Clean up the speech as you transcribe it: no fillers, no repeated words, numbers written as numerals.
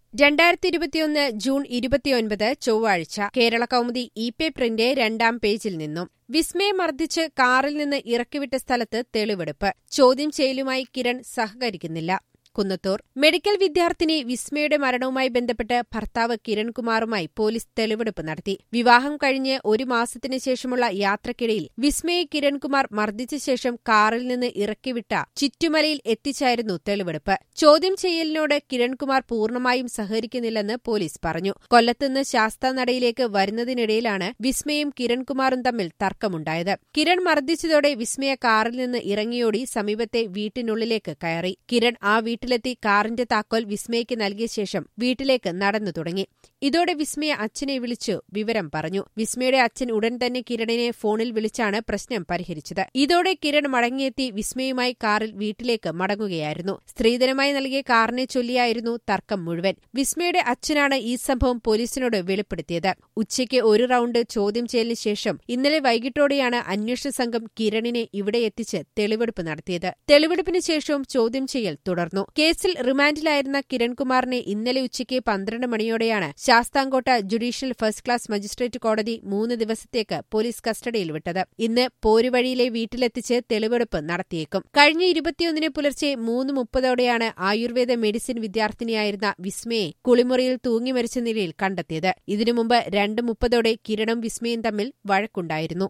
2021 June 29 ചൊവ്വാഴ്ച കേരള കൗമുദി ഇ-പേപ്പറിന്റെ 2-ാം പേജിൽ നിന്നും വിസ്മയെ മർദ്ദിച്ച് കാറിൽ നിന്ന് ഇറക്കിവിട്ട സ്ഥലത്ത് തെളിവെടുപ്പ്. ചോദ്യം ചെയ്യലുമായി കിരൺ സഹകരിക്കുന്നില്ല. കുന്നത്തൂർ മെഡിക്കൽ വിദ്യാർത്ഥിനി വിസ്മയുടെ മരണവുമായി ബന്ധപ്പെട്ട് ഭർത്താവ് കിരൺകുമാറുമായി പോലീസ് തെളിവെടുപ്പ് നടത്തി. വിവാഹം കഴിഞ്ഞ് 1 മാസത്തിന് ശേഷമുള്ള യാത്രക്കിടയിൽ വിസ്മയെ കിരൺകുമാർ മർദ്ദിച്ച ശേഷം കാറിൽ നിന്ന് ഇറക്കിവിട്ട ചിറ്റുമലയിൽ എത്തിച്ചായിരുന്നു തെളിവെടുപ്പ്. ചോദ്യം ചെയ്യലിനോട് കിരൺകുമാർ പൂർണ്ണമായും സഹകരിക്കുന്നില്ലെന്ന് പോലീസ് പറഞ്ഞു. കൊല്ലത്തുനിന്ന് ശാസ്താനടയിലേക്ക് വരുന്നതിനിടയിലാണ് വിസ്മയും കിരൺകുമാറും തമ്മിൽ തർക്കമുണ്ടായത്. കിരൺ മർദ്ദിച്ചതോടെ വിസ്മയ കാറിൽ നിന്ന് ഇറങ്ങിയോടി സമീപത്തെ വീട്ടിനുള്ളിലേക്ക് കയറി. കിരൺ ആ വീട്ടിലെത്തി കാറിന്റെ താക്കോൽ വിസ്മയ്ക്ക് നൽകിയ ശേഷം വീട്ടിലേക്ക് നടന്നു തുടങ്ങി. ഇതോടെ വിസ്മയ അച്ഛനെ വിളിച്ചു വിവരം പറഞ്ഞു. വിസ്മയുടെ അച്ഛൻ ഉടൻ തന്നെ കിരണിനെ ഫോണിൽ വിളിച്ചാണ് പ്രശ്നം പരിഹരിച്ചത്. ഇതോടെ കിരൺ മടങ്ങിയെത്തി വിസ്മയുമായി കാറിൽ വീട്ടിലേക്ക് മടങ്ങുകയായിരുന്നു. സ്ത്രീധനമായി നൽകിയ കാറിനെ ചൊല്ലിയായിരുന്നു തർക്കം മുഴുവൻ. വിസ്മയുടെ അച്ഛനാണ് ഈ സംഭവം പോലീസിനോട് വെളിപ്പെടുത്തിയത്. ഉച്ചയ്ക്ക് 1 റൌണ്ട് ചോദ്യം ചെയ്യലിന് ശേഷം ഇന്നലെ വൈകിട്ടോടെയാണ് അന്വേഷണ സംഘം കിരണിനെ ഇവിടെ എത്തിച്ച് തെളിവെടുപ്പ് നടത്തിയത്. തെളിവെടുപ്പിന് ശേഷവും ചോദ്യം ചെയ്യൽ തുടർന്നു. കേസിൽ റിമാൻഡിലായിരുന്ന കിരൺകുമാറിനെ ഇന്നലെ ഉച്ചയ്ക്ക് 12 മണിയോടെയാണ് Sasthamkotta judicial first class magistrate കോടതി 3 ദിവസത്തേക്ക് പോലീസ് കസ്റ്റഡിയിൽ വിട്ടത്. ഇന്ന് പോരുവഴിയിലെ വീട്ടിലെത്തിച്ച് തെളിവെടുപ്പ് നടത്തിയേക്കും. കഴിഞ്ഞ 21 പുലർച്ചെ 3:30ഓടെയാണ് ആയുർവേദ മെഡിസിൻ വിദ്യാർത്ഥിനിയായിരുന്ന വിസ്മയെ കുളിമുറിയിൽ തൂങ്ങി മരിച്ച നിലയിൽ കണ്ടെത്തിയത്. ഇതിനു മുമ്പ് 2:30ഓടെ കിരണും വിസ്മയും തമ്മിൽ വഴക്കുണ്ടായിരുന്നു.